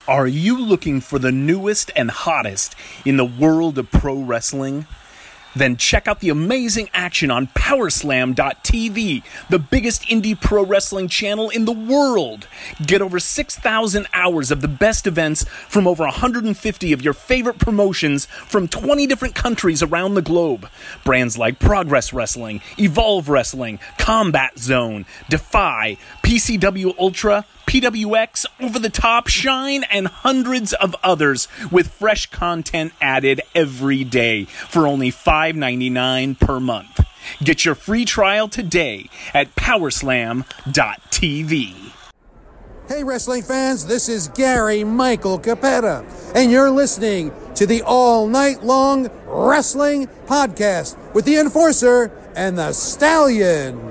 Are you looking for the newest and hottest in the world of pro wrestling? Then check out the amazing action on Powerslam.tv, the biggest indie pro wrestling channel in the world. Get over 6,000 hours of the best events from over 150 of your favorite promotions from 20 different countries around the globe. Brands like Progress Wrestling, Evolve Wrestling, Combat Zone, Defy, PCW Ultra, PWX, Over the Top, Shine, and hundreds of others with fresh content added every day for only $5.99 per month. Get your free trial today at Powerslam.tv. Hey wrestling fans, this is Gary Michael Capetta, and you're listening to the All Night Long Wrestling Podcast with the Enforcer and the Stallion.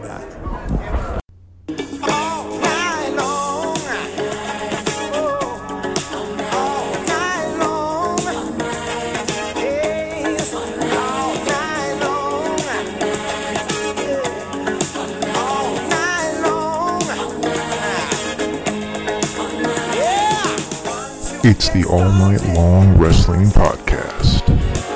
It's the All Night Long Wrestling Podcast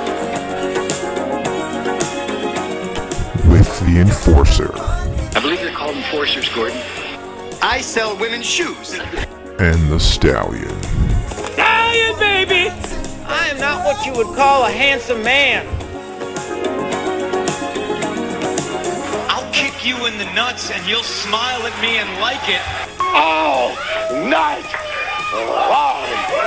with the Enforcer. I believe they're called enforcers, Gordon. I sell women's shoes. And the Stallion. Stallion, baby! I am not what you would call a handsome man. I'll kick you in the nuts and you'll smile at me and like it. All night long.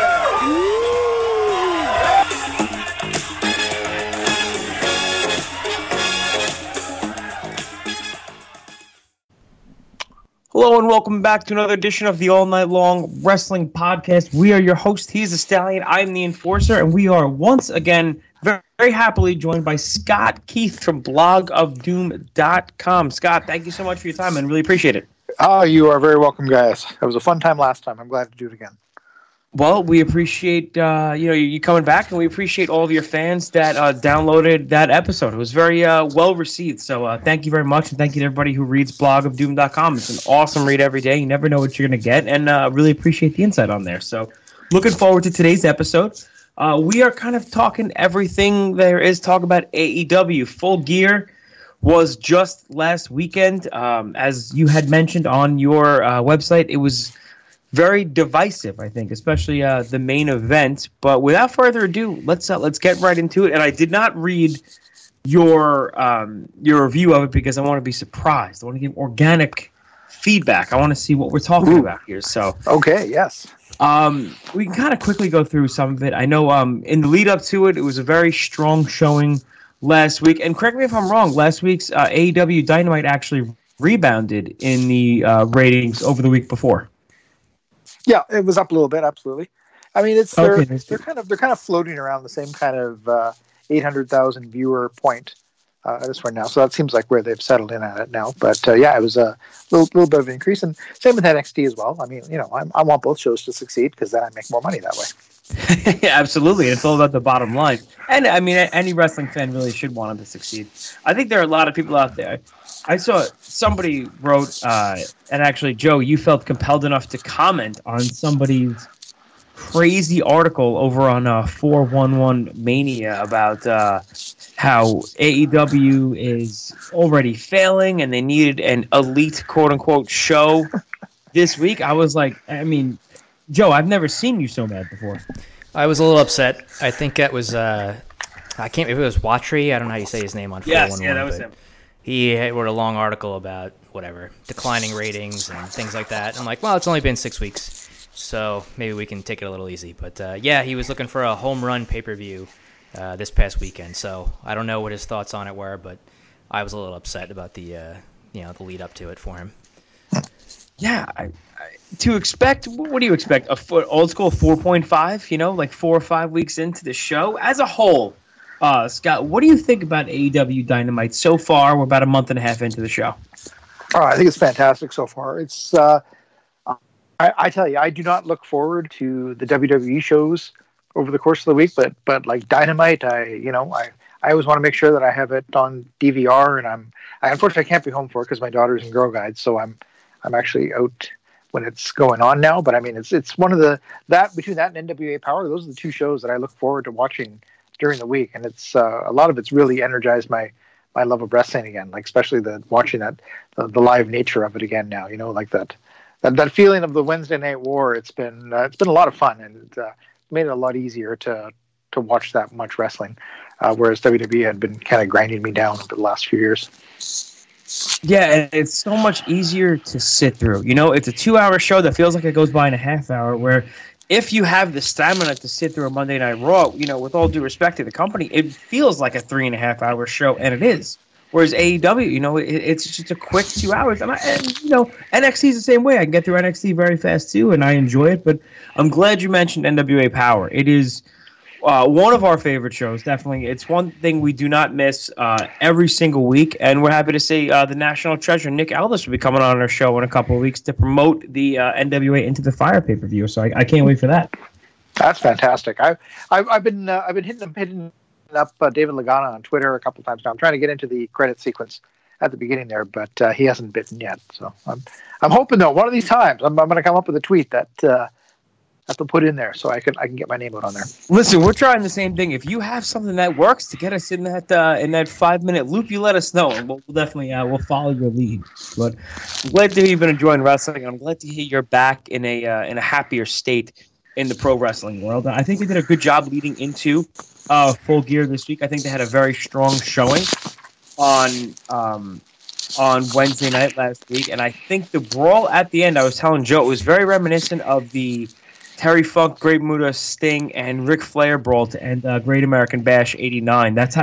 Hello and welcome back to another edition of the All Night Long Wrestling Podcast. We are your host. He's the Stallion. I'm the Enforcer, and we are once again very, very happily joined by Scott Keith from blogofdoom.com. Scott, thank you so much for your time and really appreciate it. Oh, you are very welcome, guys. It was a fun time last time. I'm glad to do it again. Well, we appreciate you coming back, and we appreciate all of your fans that downloaded that episode. It was very well received, so thank you very much, and thank you to everybody who reads blogofdoom.com. It's an awesome read every day. You never know what you're going to get, and really appreciate the insight on there. So looking forward to today's episode. We are kind of talking everything there is talk about AEW. Full Gear was just last weekend. As you had mentioned on your website, it was very divisive, I think, especially the main event. But without further ado, let's get right into it. And I did not read your review of it because I want to be surprised. I want to give organic feedback. I want to see what we're talking about here. So okay, yes. We can kind of quickly go through some of it. I know in the lead up to it, it was a very strong showing last week. And correct me if I'm wrong, last week's AEW Dynamite actually rebounded in the ratings over the week before. Yeah, it was up a little bit, absolutely. I mean, they're kind of floating around the same kind of 800,000 viewer point this one now. So that seems like where they've settled in at it now. But yeah, it was a little bit of an increase, and same with NXT as well. I mean, I want both shows to succeed because then I make more money that way. Yeah, absolutely. It's all about the bottom line. And I mean, any wrestling fan really should want them to succeed. I think there are a lot of people out there. I saw somebody wrote, and actually, Joe, you felt compelled enough to comment on somebody's crazy article over on 411 Mania about how AEW is already failing and they needed an elite, quote-unquote, show this week. I was like, I mean, Joe, I've never seen you so mad before. I was a little upset. I think that was, I can't, if it was Watry, I don't know how you say his name on 411. Yes, yeah, that was him. He wrote a long article about, declining ratings and things like that. I'm like, well, it's only been 6 weeks, so maybe we can take it a little easy. But, yeah, he was looking for a home run pay-per-view this past weekend, so I don't know what his thoughts on it were, but I was a little upset about the lead up to it for him. Yeah, to expect, what do you expect? Old school 4.5, like 4 or 5 weeks into the show? As a whole, Scott, what do you think about AEW Dynamite so far? We're about a month and a half into the show. Oh, I think it's fantastic so far. It's I tell you, I do not look forward to the WWE shows over the course of the week, but like Dynamite, I always want to make sure that I have it on DVR, and I unfortunately can't be home for it because my daughter's in Girl Guides, so I'm actually out it's going on now. But I mean, it's one of that between that and NWA Power, those are the two shows that I look forward to watching during the week, and it's a lot of it's really energized my love of wrestling again, like especially watching the live nature of it again now. Like that feeling of the Wednesday Night War. It's been a lot of fun, and made it a lot easier to watch that much wrestling, whereas WWE had been kind of grinding me down over the last few years. Yeah, and it's so much easier to sit through. It's a 2-hour show that feels like it goes by in a half hour, where if you have the stamina to sit through a Monday Night Raw, with all due respect to the company, it feels like a 3.5-hour show, and it is. Whereas AEW, it's just a quick 2 hours. And NXT is the same way. I can get through NXT very fast, too, and I enjoy it. But I'm glad you mentioned NWA Power. It is one of our favorite shows, definitely. It's one thing we do not miss every single week. And we're happy to say the national treasure, Nick Aldis, will be coming on our show in a couple of weeks to promote the NWA Into the Fire pay-per-view. So I can't wait for that. That's fantastic. I've been hitting up David Lagana on Twitter a couple of times now. I'm trying to get into the credit sequence at the beginning there, but he hasn't bitten yet. So I'm hoping though one of these times I'm going to come up with a tweet that to put in there so I can get my name out on there. Listen, we're trying the same thing. If you have something that works to get us in that 5-minute loop, you let us know, and we'll definitely we'll follow your lead. But I'm glad to hear you've been enjoying wrestling, and I'm glad to hear you're back in a happier state in the pro wrestling world. I think they did a good job leading into Full Gear this week. I think they had a very strong showing on Wednesday night last week, and I think the brawl at the end, I was telling Joe, it was very reminiscent of the Terry Funk, Great Muta, Sting, and Ric Flair brawl to end Great American Bash '89. That's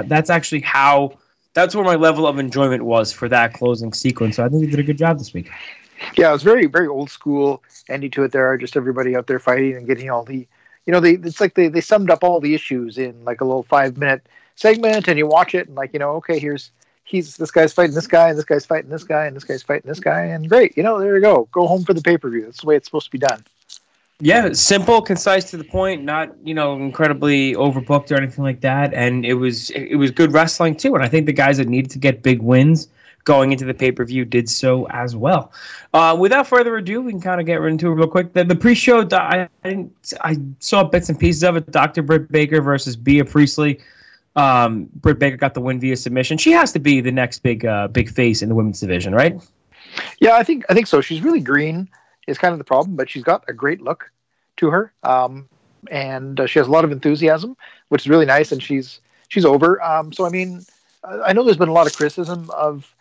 where my level of enjoyment was for that closing sequence. So I think they did a good job this week. Yeah, it was very, very old school ending to it there. Just everybody out there fighting and getting all the, it's like they summed up all the issues in like a little 5-minute segment, and you watch it and okay, this guy's fighting this guy, and this guy's fighting this guy, and this guy's fighting this guy, and great, there you go home for the pay-per-view. That's the way it's supposed to be done. Yeah, simple, concise, to the point, not incredibly overbooked or anything like that, and it was good wrestling too. And I think the guys that needed to get big wins going into the pay-per-view did so as well. Without further ado, we can kind of get into it real quick. The pre-show, I saw bits and pieces of it. Dr. Britt Baker versus Bea Priestley. Britt Baker got the win via submission. She has to be the next big face in the women's division, right? Yeah, I think so. She's really green is kind of the problem, but she's got a great look to her, and she has a lot of enthusiasm, which is really nice. And she's over. So I mean, I know there's been a lot of criticism of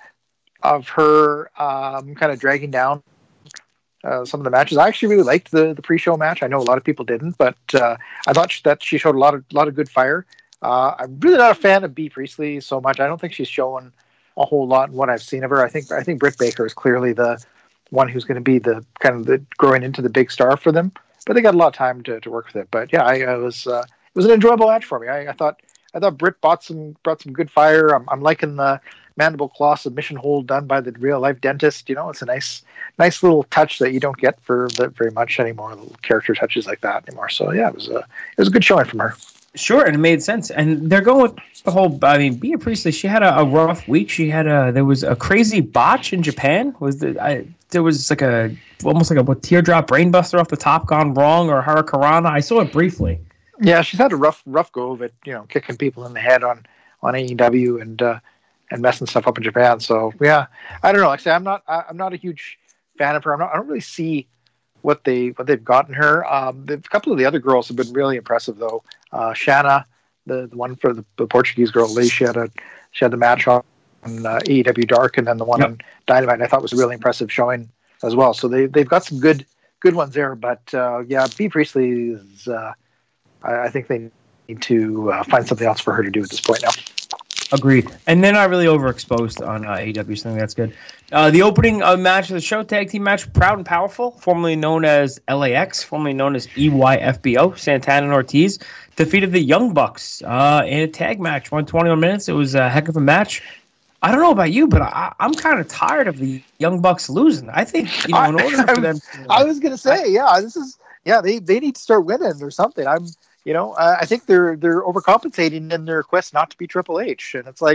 her kind of dragging down some of the matches. I actually really liked the pre-show match. I know a lot of people didn't, but I thought that she showed a lot of good fire. I'm really not a fan of Bea Priestley so much. I don't think she's showing a whole lot in what I've seen of her. I think Britt Baker is clearly the one who's going to be the kind of the growing into the big star for them. But they got a lot of time to work with it. But yeah, it was an enjoyable match for me. I thought Britt brought some good fire. I'm liking the mandible claw submission hold done by the real life dentist. It's a nice little touch that you don't get for very much anymore. Little character touches like that anymore. So yeah, it was a good showing from her. Sure, and it made sense. And they're going with the whole. I mean, Bea Priestley, she had a rough week. There was a crazy botch in Japan. There was like almost like a teardrop brainbuster off the top gone wrong, or Hurricanrana. I saw it briefly. Yeah, she's had a rough go of it. Kicking people in the head on AEW and messing stuff up in Japan. So yeah, I don't know. Like I say, I'm not a huge fan of her. I don't really see what they've gotten her. A couple of the other girls have been really impressive though. Shanna, the one for the Portuguese girl, Lee, she had the match on AEW Dark, and then the one on Dynamite I thought was a really impressive showing as well. So they've got some good ones there. But yeah, Bea Priestley is. I think they need to find something else for her to do at this point now. Agreed. And they're not really overexposed on AEW, so I think that's good. The opening match of the show, tag team match, Proud and Powerful, formerly known as LAX, formerly known as EYFBO, Santana and Ortiz, defeated the Young Bucks in a tag match, 121 minutes. It was a heck of a match. I don't know about you, but I'm kind of tired of the Young Bucks losing. I think, in order for them... I was going to say, they need to start winning or something. I think they're overcompensating in their quest not to be Triple H, and it's like,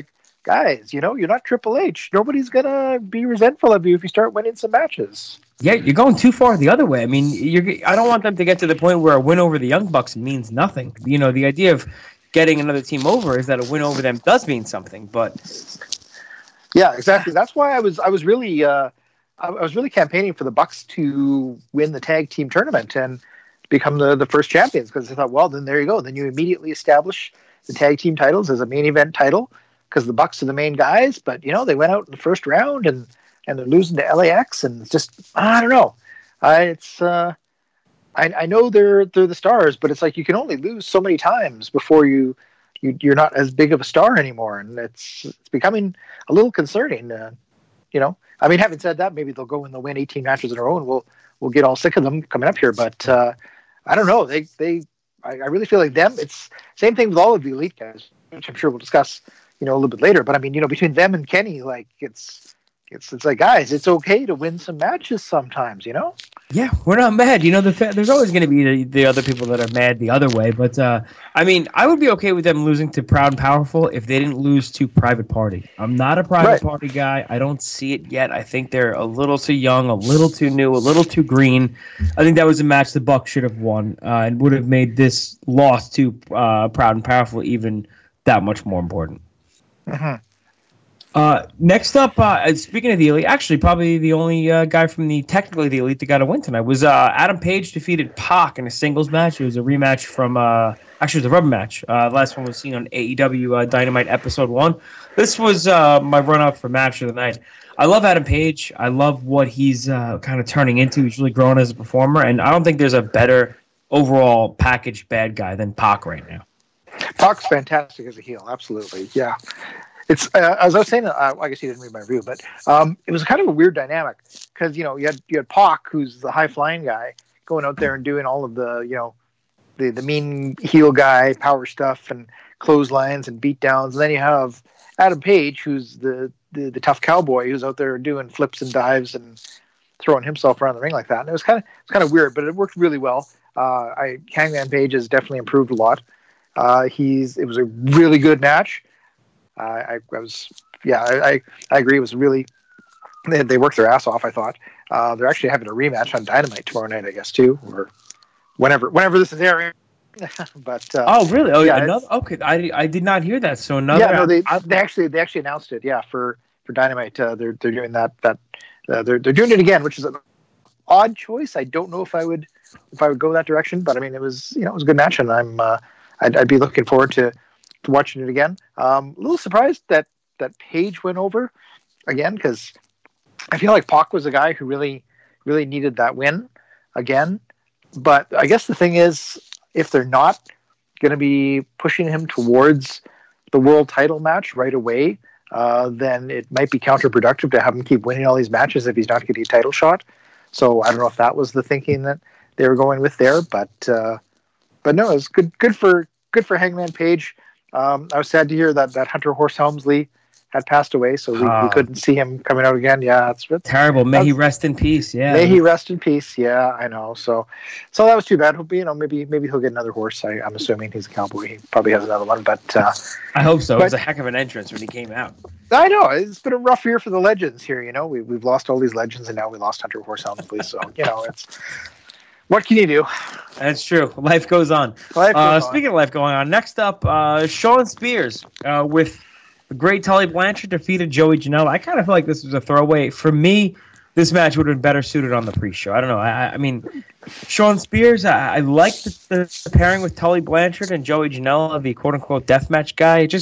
guys, you're not Triple H. Nobody's gonna be resentful of you if you start winning some matches. Yeah, you're going too far the other way. I mean, I don't want them to get to the point where a win over the Young Bucks means nothing. The idea of getting another team over is that a win over them does mean something. But yeah, exactly. That's why I was really campaigning for the Bucks to win the tag team tournament and become the first champions, because I thought, well, then there you go. Then you immediately establish the tag team titles as a main event title, because the Bucks are the main guys. But they went out in the first round and they're losing to LAX, and it's just, I don't know. I know they're the stars, but it's like you can only lose so many times before you're not as big of a star anymore, and it's becoming a little concerning. I mean, having said that, maybe they'll go and they'll win 18 matches in a row, and we'll get all sick of them coming up here. But I don't know. I really feel like them. It's same thing with all of the elite guys, which I'm sure we'll discuss a little bit later. But I mean, between them and Kenny, like it's like, guys, it's okay to win some matches sometimes, Yeah, we're not mad. There's always going to be the other people that are mad the other way. But, I mean, I would be okay with them losing to Proud and Powerful if they didn't lose to Private Party. I'm not a Private Party guy. I don't see it yet. I think they're a little too young, a little too new, a little too green. I think that was a match the Bucks should have won and would have made this loss to Proud and Powerful even that much more important. Mm-hmm. Next up, speaking of the Elite, actually probably the only guy from technically the Elite that got a win tonight was Adam Page defeated Pac in a singles match. It was a rematch from, actually it was a rubber match. Last one was seen on AEW Dynamite Episode 1. This was my run-up for match of the night. I love Adam Page. I love what he's kind of turning into. He's really growing as a performer, and I don't think there's a better overall packaged bad guy than Pac right now. Pac's fantastic as a heel, absolutely, yeah. It's as I was saying, I guess you didn't read my review, but it was kind of a weird dynamic, because you had Pac, who's the high flying guy, going out there and doing all of the the mean heel guy power stuff and clotheslines and beatdowns, and then you have Adam Page, who's the tough cowboy, who's out there doing flips and dives and throwing himself around the ring like that. And it was kind of weird, but it worked really well. Hangman Page has definitely improved a lot. It was a really good match. I agree. It was really, they worked their ass off, I thought. They're actually having a rematch on Dynamite tomorrow night, I guess, too, or whenever this is airing. But oh, really? Oh, yeah. Another, okay, I did not hear that. So another. Yeah, no, they actually announced it. Yeah, for Dynamite, they're doing that. They're doing it again, which is an odd choice. I don't know if I would go that direction, but I mean, it was a good match, and I'd be looking forward to watching it again. A little surprised that Page went over again, because I feel like Pac was a guy who really, really needed that win again. But I guess the thing is, if they're not going to be pushing him towards the world title match right away, then it might be counterproductive to have him keep winning all these matches if he's not getting a title shot. So I don't know if that was the thinking that they were going with there, but no, it was good for Hangman Page. I was sad to hear that Hunter Horse Helmsley had passed away, so we couldn't see him coming out again. Yeah, it's terrible. May he rest in peace. Yeah, may he rest in peace. Yeah, I know. So that was too bad. Hope maybe he'll get another horse. I'm assuming he's a cowboy. He probably has another one, but I hope so. It was a heck of an entrance when he came out. I know it's been a rough year for the legends here. We've lost all these legends, and now we lost Hunter Horse Helmsley. So it's. What can you do? That's true. Life goes on. Speaking of life going on, next up, Shawn Spears with the great Tully Blanchard defeated Joey Janela. I kind of feel like this was a throwaway. For me, this match would have been better suited on the pre-show. I don't know. I mean, Shawn Spears, I like the pairing with Tully Blanchard and Joey Janela, the quote-unquote deathmatch guy. It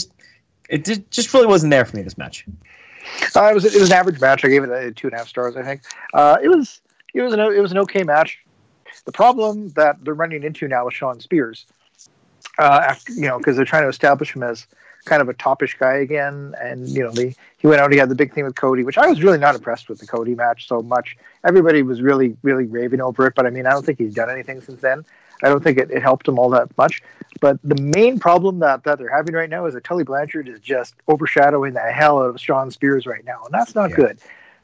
just really wasn't there for me, this match. It was an average match. I gave it 2.5 stars, I think. It was an okay match. The problem that they're running into now with Shawn Spears, because they're trying to establish him as kind of a topish guy again, and he went out. He had the big thing with Cody, which I was really not impressed with the Cody match so much. Everybody was really, really raving over it, but I mean, I don't think he's done anything since then. I don't think it helped him all that much. But the main problem that they're having right now is that Tully Blanchard is just overshadowing the hell out of Shawn Spears right now, and that's not good.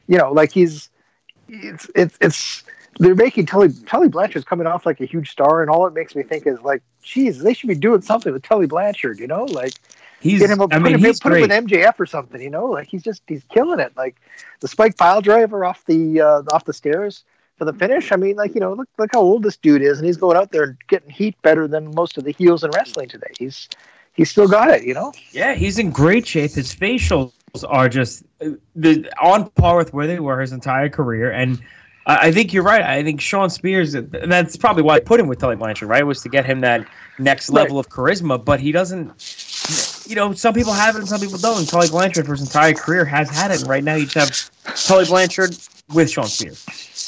They're making Tully Blanchard's coming off like a huge star, and all it makes me think is like, geez, they should be doing something with Tully Blanchard, Put him with MJF or something, you know, like he's killing it. Like the spike pile driver off the stairs for the finish. I mean, like, you know, look how old this dude is, and he's going out there and getting heat better than most of the heels in wrestling today. He's still got it, you know? Yeah, he's in great shape. His facials are just on par with where they were his entire career, and I think you're right. I think Sean Spears, and that's probably why I put him with Tully Blanchard, right, was to get him that next level of charisma, but he doesn't, you know, some people have it and some people don't, and Tully Blanchard for his entire career has had it, and right now you just have Tully Blanchard with Sean Spears.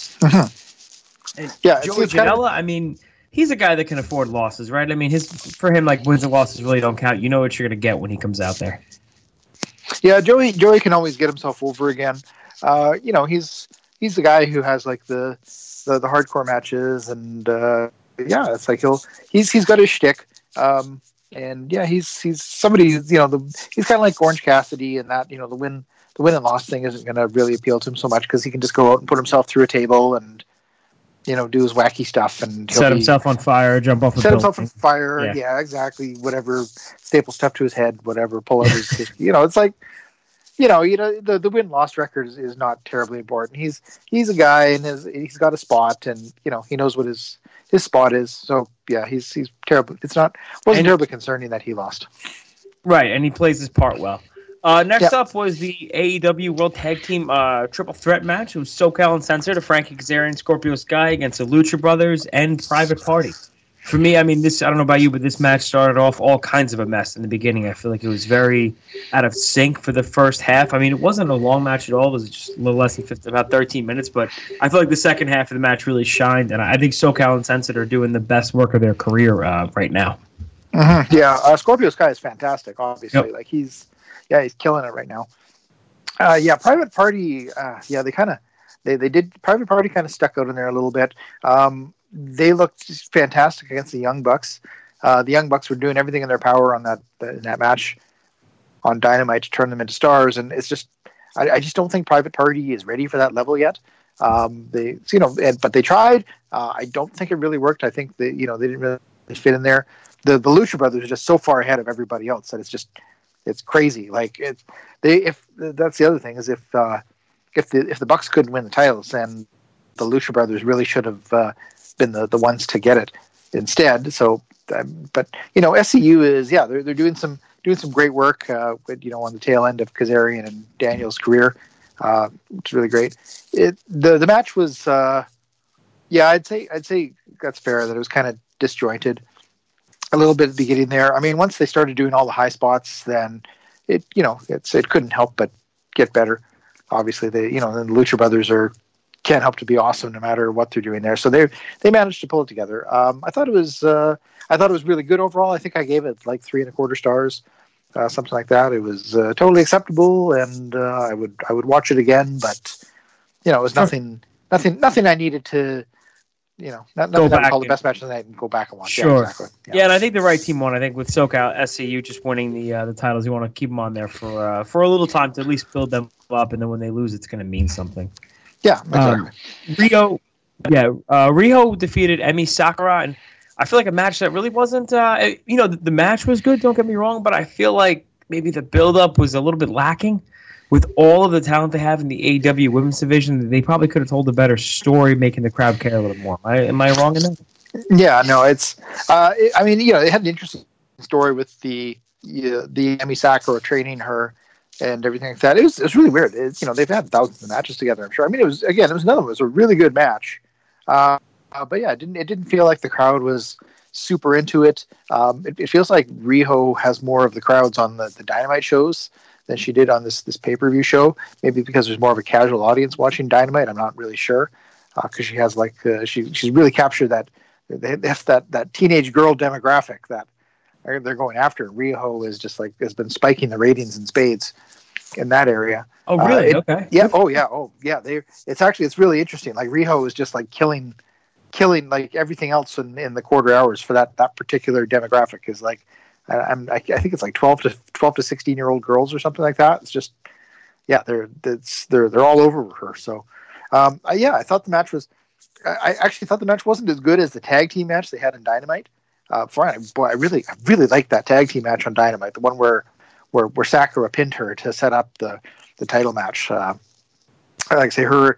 And yeah, Joey Janela, I mean, he's a guy that can afford losses, right? I mean, for him, like, wins and losses really don't count. You know what you're going to get when he comes out there. Yeah, Joey can always get himself over again. You know, he's the guy who has like the hardcore matches, and yeah, it's like he's got his shtick, and yeah, he's somebody, you know, he's kind of like Orange Cassidy, and that, you know, the win and loss thing isn't going to really appeal to him so much because he can just go out and put himself through a table and, you know, do his wacky stuff and set himself on fire, jump off a building. Set himself on fire, yeah, exactly. Whatever, staple stuff to his head, whatever, pull out his, you know, it's like, you know, the win-loss record is not terribly important. He's a guy, and he's got a spot, and, you know, he knows what his spot is. So yeah, he's terrible. Wasn't terribly concerning that he lost. Right, and he plays his part well. Next up was the AEW World Tag Team Triple Threat match. It was SoCal Uncensored, a Frankie Kazarian, Scorpio Sky against the Lucha Brothers and Private Party. For me, I mean, I don't know about you, but this match started off all kinds of a mess in the beginning. I feel like it was very out of sync for the first half. I mean, it wasn't a long match at all. It was just a little less than about 13 minutes, but I feel like the second half of the match really shined, and I think SoCal Uncensored are doing the best work of their career right now. Mm-hmm. Yeah, Scorpio Sky is fantastic, obviously. Yep. Like, he's killing it right now. Yeah, Private Party, Private Party kind of stuck out in there a little bit. They looked fantastic against the Young Bucks. The Young Bucks were doing everything in their power on that match on Dynamite to turn them into stars, and it's just I just don't think Private Party is ready for that level yet. But they tried. I don't think it really worked. I think they didn't really fit in there. The Lucha Brothers are just so far ahead of everybody else that it's crazy. Like if that's the other thing is if the Bucks couldn't win the titles, then the Lucha Brothers really should have been the ones to get it instead. So, but you know, SCU is they're doing some great work. On the tail end of Kazarian and Daniel's career, which is really great. The match was I'd say that's fair that it was kind of disjointed a little bit at the beginning there. I mean, once they started doing all the high spots, then it couldn't help but get better. Obviously, the Lucha Brothers can't help to be awesome no matter what they're doing there. So they managed to pull it together. I thought it was really good overall. I think I gave it like 3.25 stars, something like that. It was totally acceptable, and I would watch it again. But it was nothing I needed to. Nothing that I call the best match of the night and go back and watch. Sure. Yeah, exactly. Yeah, and I think the right team won. I think with SoCal SCU just winning the titles, you want to keep them on there for a little time to at least build them up, and then when they lose, it's going to mean something. Yeah, exactly. Riho defeated Emi Sakura, and I feel like a match that really wasn't. The match was good. Don't get me wrong, but I feel like maybe the build-up was a little bit lacking. With all of the talent they have in the AEW women's division, they probably could have told a better story, making the crowd care a little more. Am I wrong in that? Yeah, no, it's. They had an interesting story with the Emi Sakura training her and everything like that. It was really weird. They've had thousands of matches together, I'm sure. I mean, it was another one. It was a really good match. But yeah, it didn't feel like the crowd was super into it. It feels like Riho has more of the crowds on the Dynamite shows than she did on this pay-per-view show. Maybe because there's more of a casual audience watching Dynamite. I'm not really sure because she has she's really captured that teenage girl demographic that they're going after. Riho has been spiking the ratings in spades in that area. Oh, really? Okay. Yeah. Oh, yeah. It's really interesting. Like Riho is just like killing like everything else in the quarter hours for that particular demographic is like. I think it's like 12 to 16-year-old girls or something like that. It's just, they're all over her. So, I thought the match was. I actually thought the match wasn't as good as the tag team match they had in Dynamite. I really liked that tag team match on Dynamite, the one where where Sakura pinned her to set up the title match. Like I say, her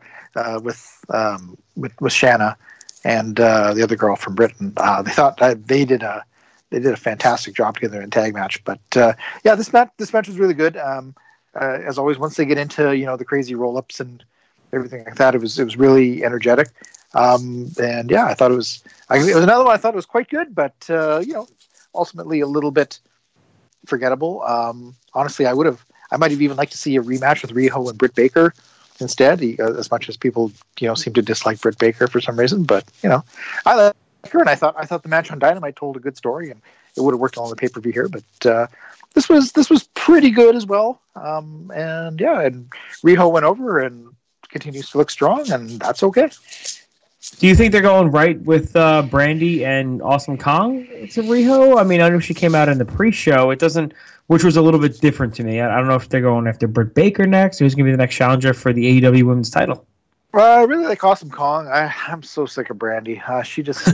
with Shanna and the other girl from Britain. They thought they did a fantastic job together in a tag match. But this match was really good. As always, once they get into the crazy roll ups and everything like that, it was really energetic. And yeah, I thought it was another one I thought was quite good, but ultimately a little bit forgettable. Honestly, I might have even liked to see a rematch with Riho and Britt Baker instead, as much as people seem to dislike Britt Baker for some reason. But I like her, and I thought the match on Dynamite told a good story, and it would have worked on the pay-per-view here. But this was pretty good as well. And Riho went over and continues to look strong, and that's okay. Do you think they're going right with Brandy and Awesome Kong to Riho? I mean, I know she came out in the pre-show. Which was a little bit different to me. I don't know if they're going after Britt Baker next. Who's going to be the next challenger for the AEW Women's title? Well, I really like Awesome Kong. I'm so sick of Brandy. She just...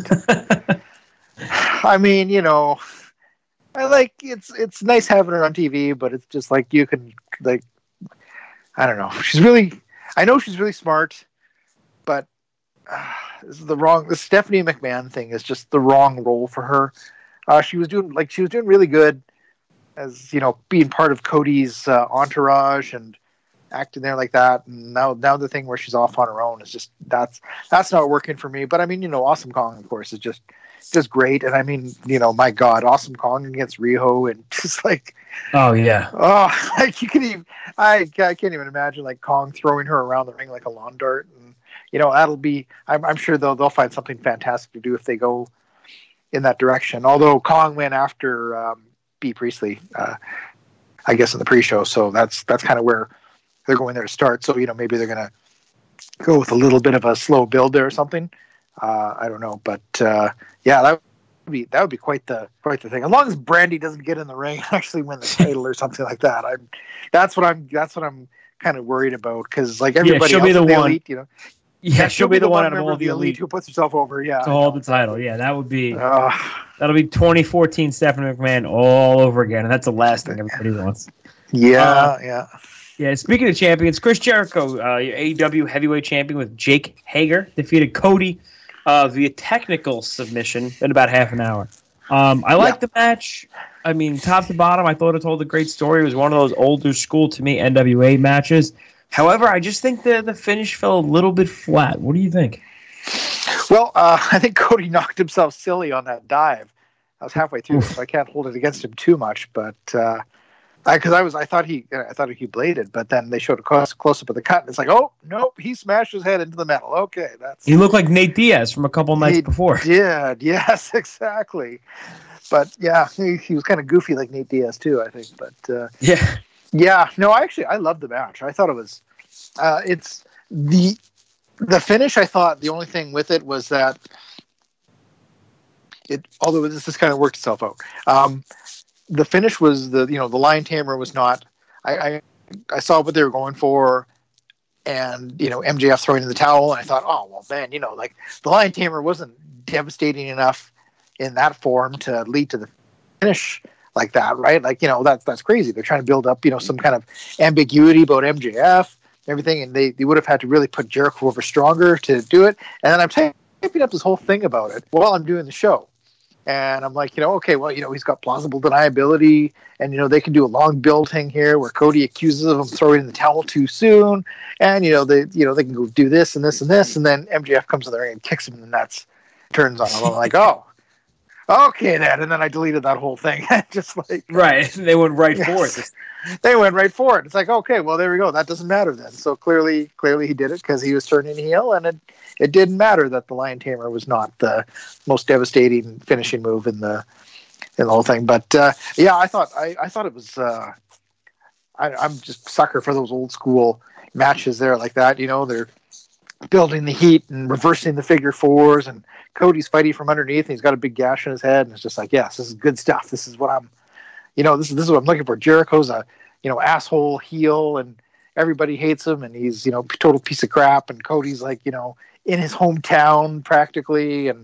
I mean, I like it's nice having her on TV, but it's just like you can I don't know. I know she's really smart, but the Stephanie McMahon thing is just the wrong role for her. She was doing really good as being part of Cody's entourage and acting there like that. And now the thing where she's off on her own is just that's not working for me. But I mean, Awesome Kong, of course, is just great. And I mean, my God, Awesome Kong against Riho, and just like, oh yeah, like you can even I can't even imagine like Kong throwing her around the ring like a lawn dart. And that'll be. I'm sure they'll find something fantastic to do if they go in that direction. Although Kong went after B. Priestley, I guess, in the pre-show, so that's kind of where they're going there to start. So maybe they're going to go with a little bit of a slow build there or something. I don't know, but that would be quite the thing. As long as Brandy doesn't get in the ring and actually win the title or something like that, that's what I'm kind of worried about, because like everybody she'll else be the in the one. Elite, she'll be the one out of all the Elite who puts herself over. Yeah, to hold the title. Yeah, that would be that'll be 2014 Stephanie McMahon all over again, and that's the last thing everybody wants. Yeah. Speaking of champions, Chris Jericho, your AEW heavyweight champion with Jake Hager, defeated Cody via technical submission in about half an hour. I liked the match. I mean, top to bottom, I thought it told a great story. It was one of those older school, to me, NWA matches. However, I just think the finish fell a little bit flat. What do you think? Well, I think Cody knocked himself silly on that dive. I was halfway through, so I can't hold it against him too much. But I thought he bladed, but then they showed a close up of the cut, and it's like, oh nope, he smashed his head into the metal. Okay, he looked like Nate Diaz from a couple nights before. Did, yes, exactly. But yeah, he was kind of goofy like Nate Diaz too, I think. But yeah. No, I loved the match. I thought it was, it's the finish. I thought the only thing with it was that although this kind of worked itself out. The finish was the Lion Tamer was not. I saw what they were going for, and MJF throwing in the towel, and I thought, oh well, man, like the Lion Tamer wasn't devastating enough in that form to lead to the finish like that, right? Like that's crazy. They're trying to build up some kind of ambiguity about MJF, and everything, and they would have had to really put Jericho over stronger to do it. And then I'm typing up this whole thing about it while I'm doing the show. And I'm like, okay, well, he's got plausible deniability, and they can do a long build thing here where Cody accuses him of throwing in the towel too soon, and they can go do this and this and this, and then MJF comes in the ring and kicks him in the nuts, turns on him. I'm like, oh, okay then, and then I deleted that whole thing. Just like right, they went right for it. They went right for it. It's like, okay, well, there we go. That doesn't matter then. So clearly he did it because he was turning heel, and it didn't matter that the Lion Tamer was not the most devastating finishing move in the whole thing. But I thought it was. I'm just sucker for those old school matches there like that. They're building the heat and reversing the figure fours, and Cody's fighting from underneath, and he's got a big gash in his head, and it's just like, yes, this is good stuff. This is what I'm. This is what I'm looking for. Jericho's a asshole heel, and everybody hates him, and he's total piece of crap. And Cody's like in his hometown practically, and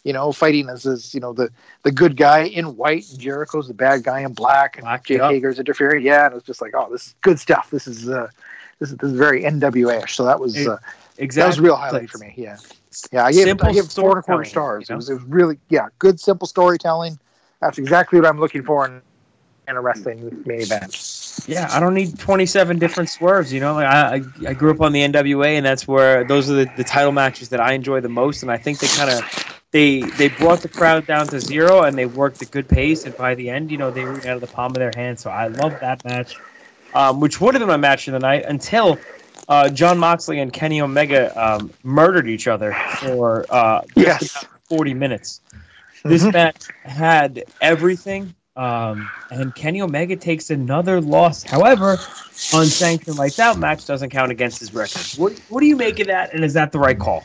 fighting as the good guy in white, and Jericho's the bad guy in black, and Jake Hager's interfering. Yeah, and it was just like, oh, this is good stuff. This is very NWA-ish. So that was exactly. That was a real highlight for me. Yeah. I gave it 4.25 stars. It was really good, simple storytelling. That's exactly what I'm looking for in a wrestling main event. Yeah, I don't need 27 different swerves. I grew up on the NWA, and that's where those are the title matches that I enjoy the most. And I think they brought the crowd down to zero, and they worked at good pace. And by the end, they were out of the palm of their hands. So I love that match, which would have been my match of the night until Jon Moxley and Kenny Omega murdered each other for just about 40 minutes. This match had everything. And Kenny Omega takes another loss. However, unsanctioned lights out match doesn't count against his record. What do you make of that? And is that the right call?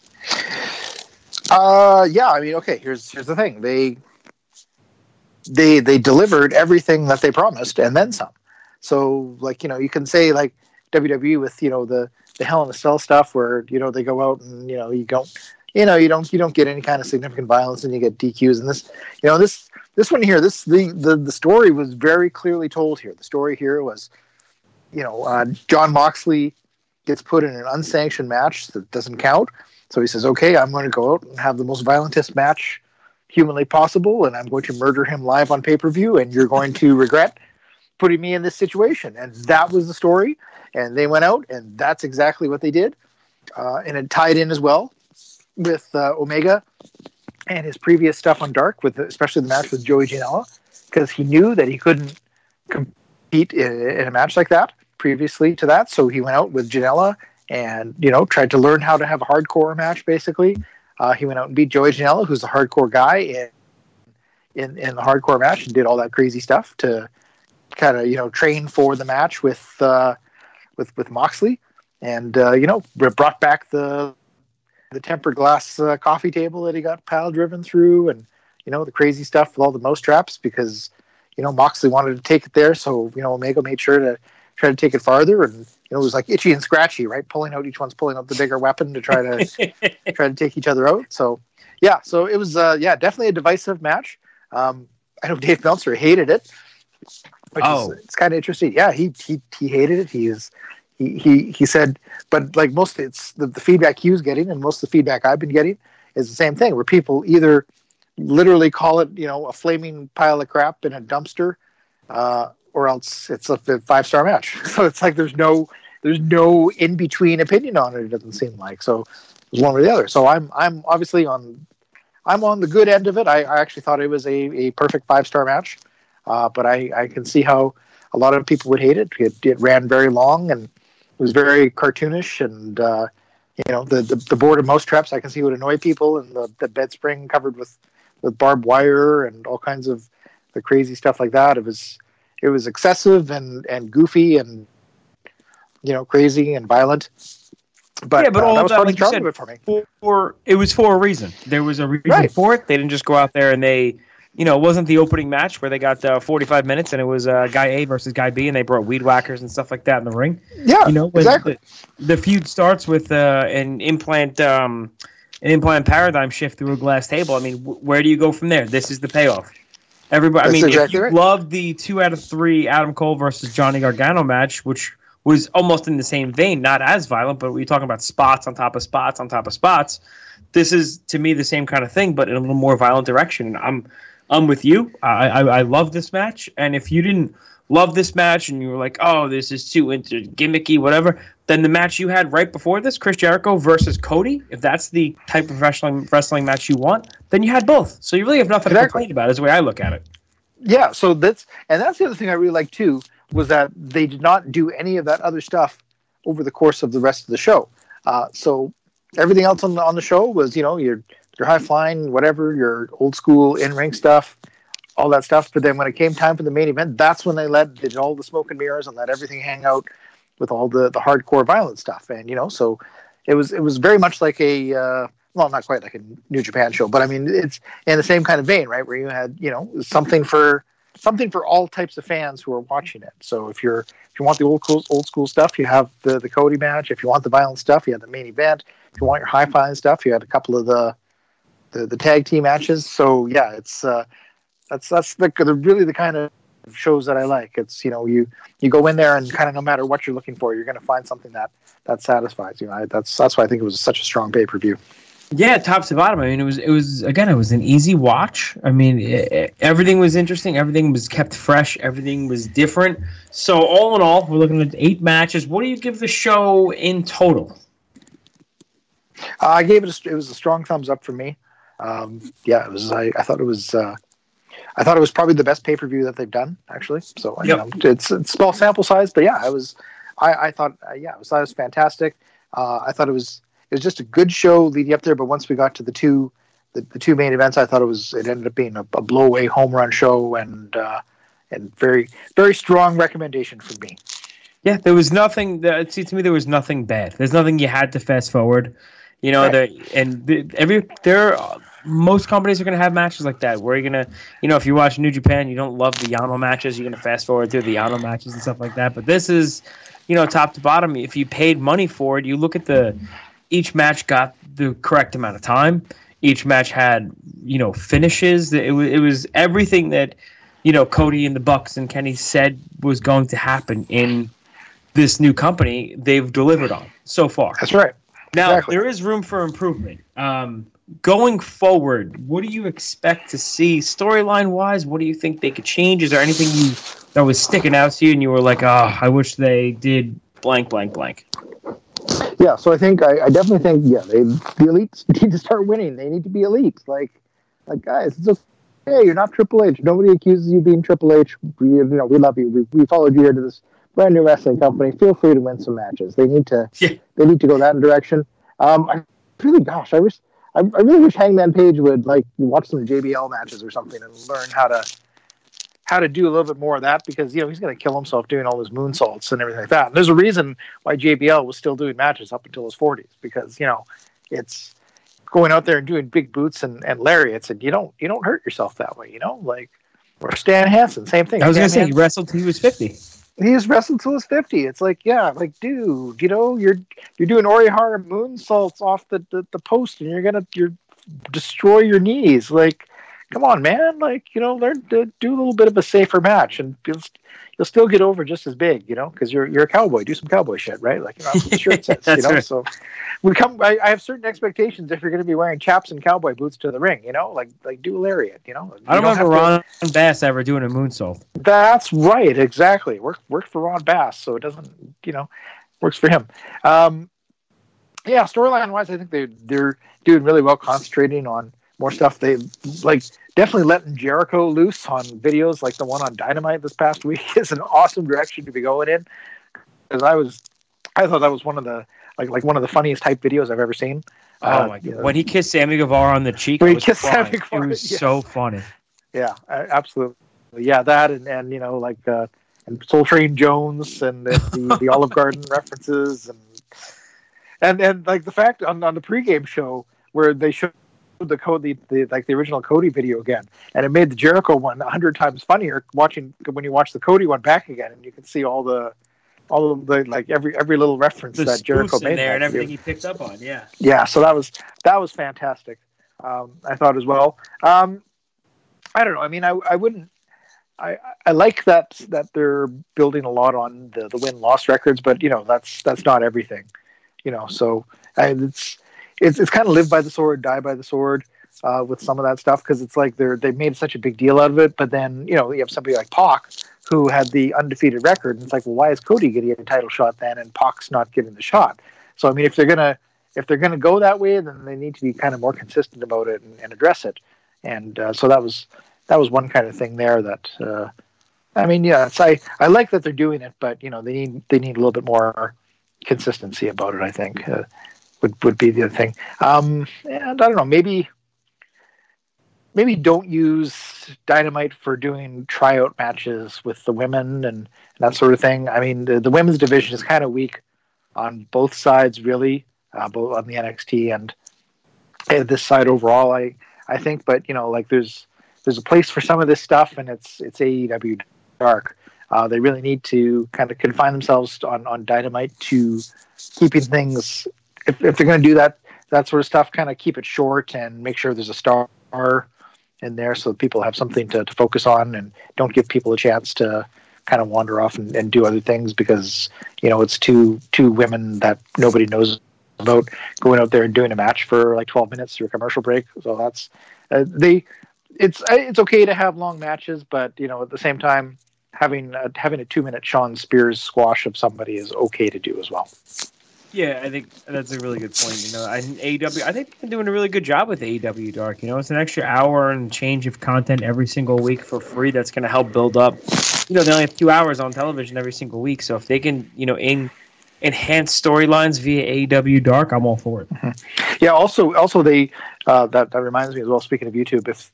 Okay. Here's the thing. They delivered everything that they promised and then some. So you can say like WWE with the Hell in a Cell stuff where they go out and you don't get any kind of significant violence and you get DQs, and this one here, the story was very clearly told here. The story here was, Jon Moxley gets put in an unsanctioned match that doesn't count. So he says, okay, I'm going to go out and have the most violentest match humanly possible, and I'm going to murder him live on pay-per-view, and you're going to regret putting me in this situation. And that was the story. And they went out, and that's exactly what they did. And it tied in as well with Omega and his previous stuff on Dark, especially the match with Joey Janela, because he knew that he couldn't compete in a match like that previously to that. So he went out with Janela and, tried to learn how to have a hardcore match, basically. He went out and beat Joey Janela, who's the hardcore guy in the hardcore match, and did all that crazy stuff to kind of, train for the match with Moxley. And, brought back the tempered glass coffee table that he got pile driven through, and the crazy stuff with all the mouse traps, because Moxley wanted to take it there, so Omega made sure to try to take it farther, and it was like Itchy and Scratchy, right? Each one's pulling out the bigger weapon to try to take each other out. So it was definitely a divisive match. I know Dave Meltzer hated it, which it's kind of interesting. Yeah, he hated it. He said, but like most, it's the feedback he was getting, and most of the feedback I've been getting is the same thing, where people either literally call it, a flaming pile of crap in a dumpster, or else it's a 5-star match. So it's like there's no in between opinion on it. It doesn't seem like. So it's one or the other. So I'm obviously on the good end of it. I actually thought it was a perfect 5-star match, but I can see how a lot of people would hate it. It ran very long and it was very cartoonish, and the board of mouse traps I can see would annoy people, and the bed spring covered with barbed wire and all kinds of the crazy stuff like that. It was excessive and goofy and crazy and violent. But all that was part of the charm of it for me. It was for a reason. There was a reason for it. They didn't just go out there and they. It wasn't the opening match where they got 45 minutes and it was guy A versus guy B and they brought weed whackers and stuff like that in the ring. Yeah, exactly. The feud starts with an implant paradigm shift through a glass table. I mean, where do you go from there? This is the payoff. Everybody. If you loved the 2 out of 3 Adam Cole versus Johnny Gargano match, which was almost in the same vein, not as violent, but we're talking about spots on top of spots on top of spots. This is, to me, the same kind of thing, but in a little more violent direction. I'm with you. I love this match, and if you didn't love this match and you were like, oh, this is too gimmicky, whatever, then the match you had right before this, Chris Jericho versus Cody, if that's the type of wrestling match you want, then you had both. So you really have nothing to complain about, is the way I look at it. Yeah, so that's the other thing I really like too, was that they did not do any of that other stuff over the course of the rest of the show. So everything else on the show was, your high flying, whatever, your old school in-ring stuff, all that stuff. But then when it came time for the main event, that's when they did all the smoke and mirrors and let everything hang out with all the hardcore violent stuff. And, so it was very much like not quite like a New Japan show, but I mean, it's in the same kind of vein, right? Where you had, something for all types of fans who are watching it. So if you want the old school stuff, you have the Cody match. If you want the violent stuff, you have the main event. If you want your high flying stuff, you had a couple of the the tag team matches. So yeah, it's that's really the kind of shows that I like. It's, you know, you go in there and kind of no matter what you're looking for, you're going to find something that satisfies you. That's why I think it was such a strong pay-per-view. Yeah, top to bottom. I mean, it was an easy watch. I mean, everything was interesting. Everything was kept fresh. Everything was different. So all in all, we're looking at 8 matches. What do you give the show in total? I gave it a strong thumbs up for me. Yeah, it was. I thought it was. I thought it was probably the best pay-per-view that they've done, actually. So you know, it's a small sample size, but yeah, it was. I thought, it was fantastic. I thought it was just a good show leading up there. But once we got to the two main events, I thought it ended up being a blow-away home run show, and very, very strong recommendation from me. Yeah, there was nothing. To me, there was nothing bad. There's nothing you had to fast forward. You know, right. Most companies are going to have matches like that where you're going to, you know, if you watch New Japan, you don't love the Yano matches, you're going to fast forward through the Yano matches and stuff like that. But this is, you know, top to bottom. If you paid money for it, you look at each match got the correct amount of time. Each match had, you know, finishes. It was everything that, you know, Cody and the Bucks and Kenny said was going to happen in this new company. They've delivered on so far. That's right. Now, exactly. There is room for improvement. Going forward, what do you expect to see storyline-wise? What do you think they could change? Is there anything that was sticking out to you and you were like, I wish they did blank, blank, blank? Yeah, so I definitely think, the elites need to start winning. They need to be elite. Like guys, it's okay. You're not Triple H. Nobody accuses you of being Triple H. We love you. We followed you here to this brand new wrestling company. Feel free to win some matches. They need to go that direction. I really wish Hangman Page would watch some JBL matches or something and learn how to do a little bit more of that, because you know he's going to kill himself doing all his moonsaults and everything like that. And there's a reason why JBL was still doing matches up until his 40s, because you know it's going out there and doing big boots and lariats, and you don't hurt yourself that way, you know. Or Stan Hansen, same thing. I was going to say he wrestled till he was 50. He's wrestled till he's 50. It's dude, you know, you're doing Orihara moonsaults off the post, and you're destroy your knees. Come on, man. Learn to do a little bit of a safer match, and you'll still get over just as big, you know, because you're a cowboy. Do some cowboy shit, right? That's what the shirt says, you know. Right. So I have certain expectations if you're going to be wearing chaps and cowboy boots to the ring, you know, like do a lariat, you know. I don't remember Ron Bass ever doing a moonsault. That's right, exactly. Worked for Ron Bass, so it doesn't, you know, works for him. Yeah, storyline wise, I think they're doing really well, concentrating on more stuff. They definitely letting Jericho loose on videos like the one on Dynamite this past week is an awesome direction to be going in. Because I thought that was one of the one of the funniest type videos I've ever seen. Oh my god! When he kissed Sammy Guevara on the cheek, it was so funny. Yeah, absolutely. Yeah, that and you know and Soul Train Jones and the Olive Garden references and the fact on the pregame show where they showed the Cody, the original Cody video again, and it made the Jericho one 100 times funnier when you watch the Cody one back again, and you can see all the every little reference that Jericho made there and everything he picked up on. Yeah. So that was fantastic. I thought as well. I don't know. I mean, I wouldn't. I like that they're building a lot on the win-loss records, but you know that's not everything. You know, so it's kind of live by the sword, die by the sword with some of that stuff, because it's they made such a big deal out of it. But then you know you have somebody like Pac who had the undefeated record, and it's well, why is Cody getting a title shot then, and Pac's not getting the shot? So I mean, if they're gonna go that way, then they need to be kind of more consistent about it and address it. And so that was one kind of thing there that I mean, yeah, I like that they're doing it, but you know they need a little bit more consistency about it. I think would be the other thing. And I don't know, maybe don't use Dynamite for doing tryout matches with the women and that sort of thing. I mean, the women's division is kind of weak on both sides, really, both on the NXT and this side overall. I think, but you know, there's a place for some of this stuff, and it's AEW Dark. They really need to kind of confine themselves on Dynamite to keeping things. If they're going to do that, that sort of stuff. Kind of keep it short and make sure there's a star in there so that people have something to focus on, and don't give people a chance to kind of wander off and do other things because, it's two women that nobody knows about going out there and doing a match for like 12 minutes through a commercial break. So that's it's okay to have long matches, but at the same time, having a 2-minute Sean Spears squash of somebody is okay to do as well. Yeah, I think that's a really good point. AEW, I think they're doing a really good job with AEW Dark. It's an extra hour and change of content every single week for free. That's going to help build up. They only have 2 hours on television every single week. So if they can, enhance storylines via AEW Dark, I'm all for it. Mm-hmm. Yeah. Also, they that reminds me as well. Speaking of YouTube, if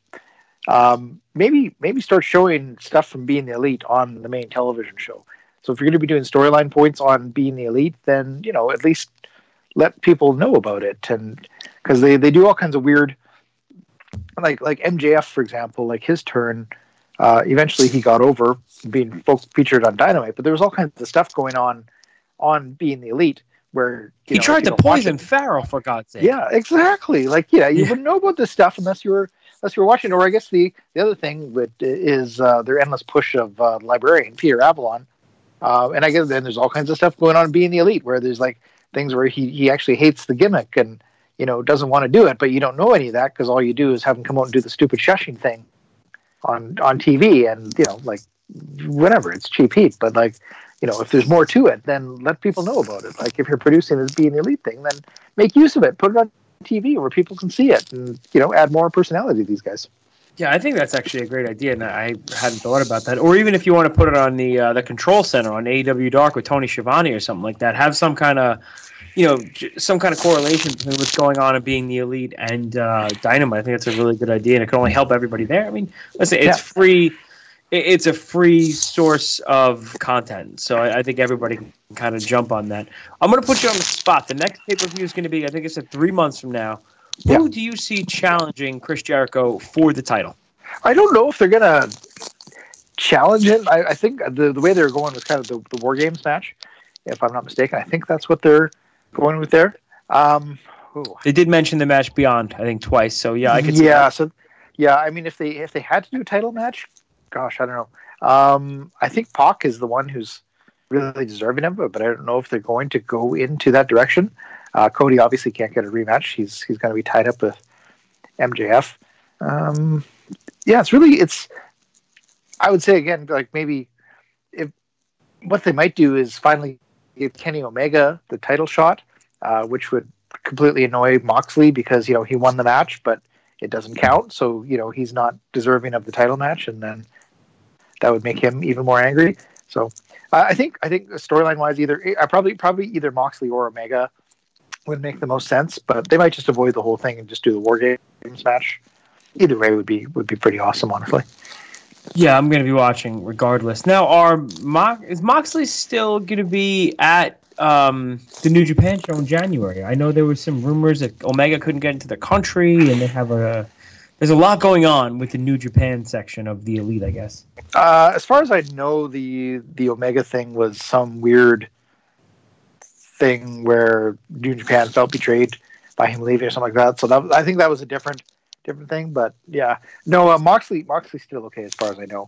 maybe start showing stuff from Being the Elite on the main television show. So if you're going to be doing storyline points on Being the Elite, then at least let people know about it, and because they do all kinds of weird, like MJF, for example, like his turn. Eventually, he got over being featured on Dynamite, but there was all kinds of stuff going on Being the Elite where he tried to poison Pharaoh, for God's sake. Yeah, exactly. You wouldn't know about this stuff unless you were watching. Or I guess the other thing is their endless push of Librarian Peter Avalon. And I guess then there's all kinds of stuff going on Being the Elite where there's like things where he actually hates the gimmick and doesn't want to do it, but you don't know any of that because all you do is have him come out and do the stupid shushing thing on TV, and whatever, it's cheap heat. But if there's more to it, then let people know about it. Like if you're producing this Being the Elite thing, then make use of it, put it on TV where people can see it, and add more personality to these guys. Yeah, I think that's actually a great idea, and I hadn't thought about that. Or even if you want to put it on the Control Center on AEW Dark with Tony Schiavone or something like that, have some kind of correlation between what's going on in Being the Elite and Dynamite. I think that's a really good idea, and it can only help everybody there. I mean, listen, it's free. It's a free source of content, so I think everybody can kind of jump on that. I'm going to put you on the spot. The next pay-per-view is going to be, I think it's 3 months from now. Who do you see challenging Chris Jericho for the title? I don't know if they're going to challenge it. I think the way they're going was kind of the War Games match, if I'm not mistaken. I think that's what they're going with there. They did mention the match Beyond, I think, twice. So I could see that. I mean, if they had to do a title match, gosh, I don't know. I think Pac is the one who's really deserving of it, but I don't know if they're going to go into that direction. Cody obviously can't get a rematch. He's going to be tied up with MJF. It's I would say again, like maybe if what they might do is finally give Kenny Omega the title shot, which would completely annoy Moxley because he won the match, but it doesn't count. So he's not deserving of the title match, and then that would make him even more angry. So I think storyline wise, probably either Moxley or Omega would make the most sense, but they might just avoid the whole thing and just do the War Games match. Either way would be pretty awesome, honestly. Yeah, I'm going to be watching regardless. Now, is Moxley still going to be at the New Japan show in January? I know there was some rumors that Omega couldn't get into the country, and they have there's a lot going on with the New Japan section of the Elite, I guess. As far as I know, the Omega thing was some weird thing where New Japan felt betrayed by him leaving or something like that. So I think that was a different thing. But yeah, no, Moxley's still okay as far as I know.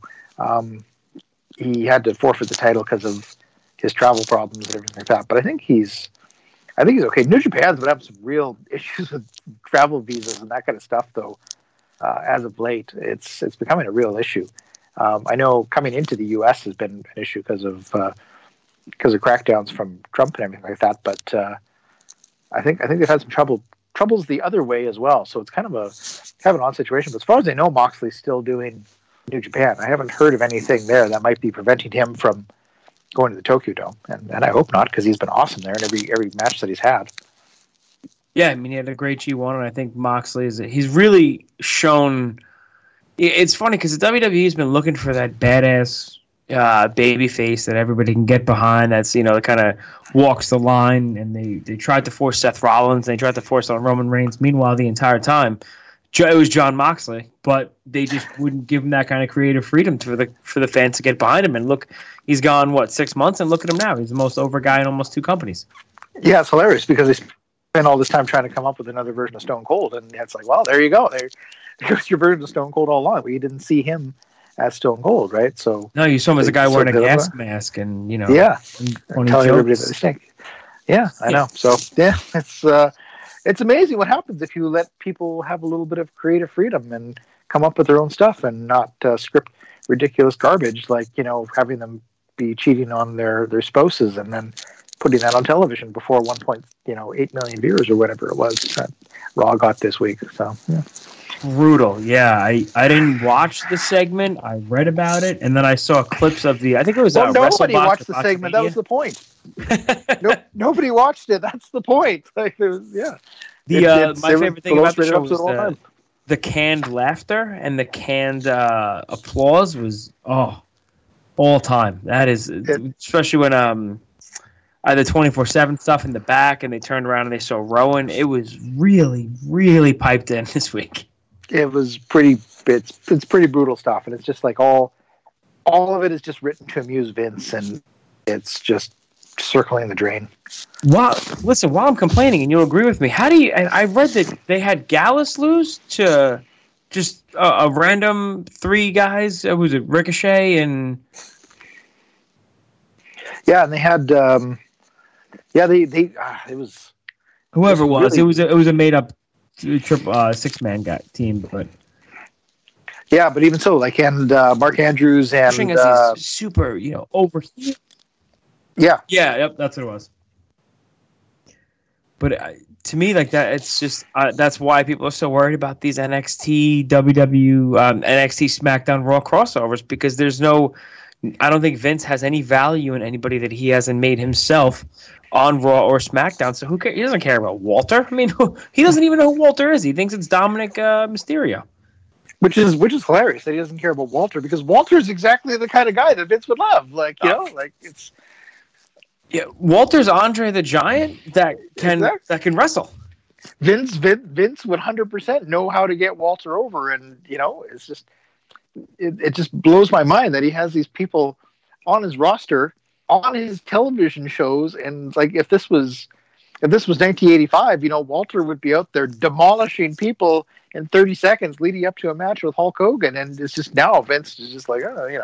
He had to forfeit the title because of his travel problems and everything like that. But I think he's okay. New Japan's been having some real issues with travel visas and that kind of stuff, though. As of late, it's becoming a real issue. I know coming into the U.S. has been an issue because of crackdowns from Trump and everything like that. But I think they've had some troubles the other way as well. So it's kind of an odd situation. But as far as I know, Moxley's still doing New Japan. I haven't heard of anything there that might be preventing him from going to the Tokyo Dome, and I hope not, because he's been awesome there in every match that he's had. Yeah, I mean, he had a great G1, and I think Moxley he's really shown. It's funny because the WWE's been looking for that badass baby face that everybody can get behind. That's that kind of walks the line, and they tried to force Seth Rollins, and they tried to force on Roman Reigns. Meanwhile, the entire time, it was Jon Moxley, but they just wouldn't give him that kind of creative freedom for the fans to get behind him. And look, he's gone 6 months, and look at him now. He's the most over guy in almost two companies. Yeah, it's hilarious because they spent all this time trying to come up with another version of Stone Cold, and it's like, well, there you go. There's your version of Stone Cold all along, but you didn't see him as Stone Cold, right? So no, you saw him as a guy wearing a gas mask, and you know, and telling everybody that they stink. Yeah, I know. So it's amazing what happens if you let people have a little bit of creative freedom and come up with their own stuff and not script ridiculous garbage like, you know, having them be cheating on their spouses and then putting that on television before 1.8 million viewers or whatever it was that Raw got this week. So yeah. Brutal. Yeah, I didn't watch the segment. I read about it, and then I saw clips of I think it was nobody watched the segment. That was the point. Nobody watched it. That's the point. Like, my favorite thing about the show was the canned laughter and the canned applause was all time. That is, especially when I had the 24/7 stuff in the back, and they turned around and they saw Rowan. It was really, really piped in this week. It was pretty. It's pretty brutal stuff, and it's just like all of it is just written to amuse Vince, and it's just circling the drain. Wow! Listen, while I'm complaining, and you'll agree with me, how do you? I read that they had Gallus lose to just a random 3 guys. Was it Ricochet and? Yeah, and they had. It was whoever it was. Really, it was a made up 6-man team, but yeah, but even so, like, and Mark Andrews and super, over here. Yeah, yep, that's what it was. But to me, like that, it's just that's why people are so worried about these NXT, NXT, SmackDown, Raw crossovers, because there's no. I don't think Vince has any value in anybody that he hasn't made himself on Raw or SmackDown. So who cares? He doesn't care about Walter. I mean, he doesn't even know who Walter is. He thinks it's Dominic Mysterio. Which is hilarious that he doesn't care about Walter, because Walter is exactly the kind of guy that Vince would love. Like, it's. Yeah, Walter's Andre the Giant that can wrestle. Vince would 100% know how to get Walter over, and it's just. It just blows my mind that he has these people on his roster, on his television shows, and like if this was 1985, Walter would be out there demolishing people in 30 seconds leading up to a match with Hulk Hogan, and it's just now Vince is just like,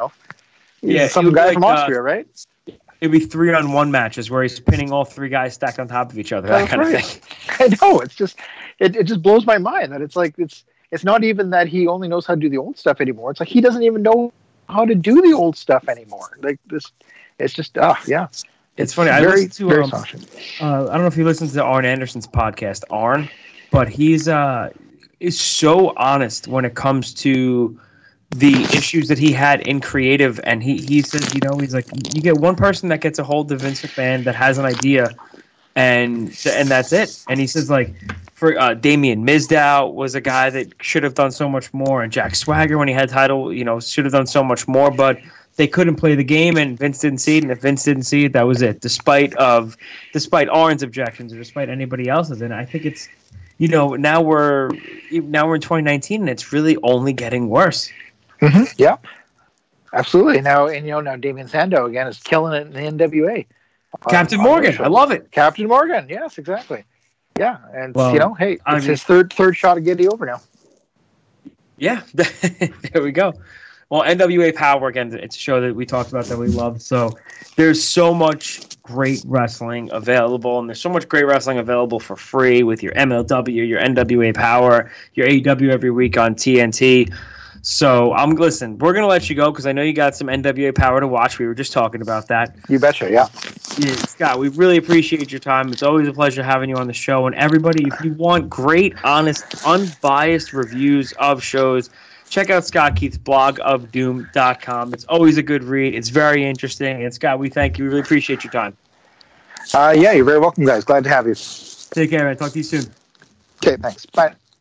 some guy from Austria, right? It'd be 3-on-1 matches where he's pinning all 3 guys stacked on top of each other. That kind of thing. I know. It's just it just blows my mind that it's like It's not even that he only knows how to do the old stuff anymore. It's like he doesn't even know how to do the old stuff anymore. Like this, it's just It's funny. I don't know if you listen to Arn Anderson's podcast, Arn, but he's is so honest when it comes to the issues that he had in creative, and he says, he's like, you get one person that gets a hold of Vince McMahon that has an idea, and that's it. And he says, like, for Damien Mizdow was a guy that should have done so much more, and Jack Swagger, when he had title, should have done so much more, but they couldn't play the game, and Vince didn't see it, and if Vince didn't see it, that was it, despite Arn's objections or despite anybody else's. And I think it's, now we're in 2019, and it's really only getting worse. Mm-hmm. Yeah, absolutely. Now Damien Sandow again is killing it in the NWA. Captain Morgan, I love it. Captain Morgan, yes, exactly. Yeah, and it's his third shot of Getty over now. Yeah, there we go. Well, NWA Power, again, it's a show that we talked about that we love. So there's so much great wrestling available, and there's so much great wrestling available for free with your MLW, your NWA Power, your AEW every week on TNT. So listen, we're going to let you go because I know you got some NWA Power to watch. We were just talking about that. You betcha, yeah. Scott, we really appreciate your time. It's always a pleasure having you on the show. And everybody, if you want great, honest, unbiased reviews of shows, check out Scott Keith's blogofdoom.com. It's always a good read. It's very interesting. And Scott, we thank you. We really appreciate your time. You're very welcome, guys. Glad to have you. Take care, man. Talk to you soon. Okay, thanks. Bye.